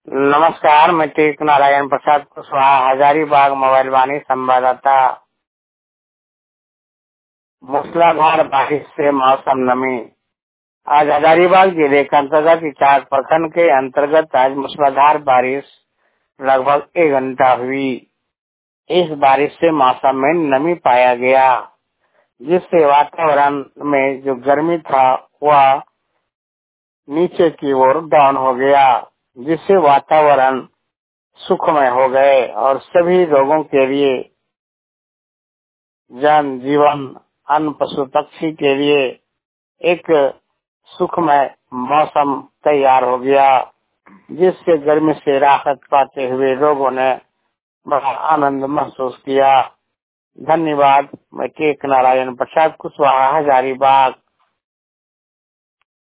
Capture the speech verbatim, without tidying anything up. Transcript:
नमस्कार, मैं टेक नारायण प्रसाद कुशवाहा, हजारीबाग मोबाइल वाणी संवाददाता। मूसलाधार बारिश से मौसम नमी। आज हजारीबाग जिले के अंतर्गत इचाक प्रखंड के अंतर्गत आज मूसलाधार बारिश लगभग एक घंटा हुई। इस बारिश से मौसम में नमी पाया गया, जिससे वातावरण में जो गर्मी था वह नीचे की ओर डाउन हो गया, जिससे वातावरण सुखमय हो गए और सभी लोगों के लिए, जन जीवन, अन्न, पशु पक्षी के लिए एक सुखमय मौसम तैयार हो गया, जिससे गर्मी से राहत पाते हुए लोगों ने बड़ा आनंद महसूस किया। धन्यवाद। मैं टेक नारायण प्रसाद कुशवाहा, हजारीबाग।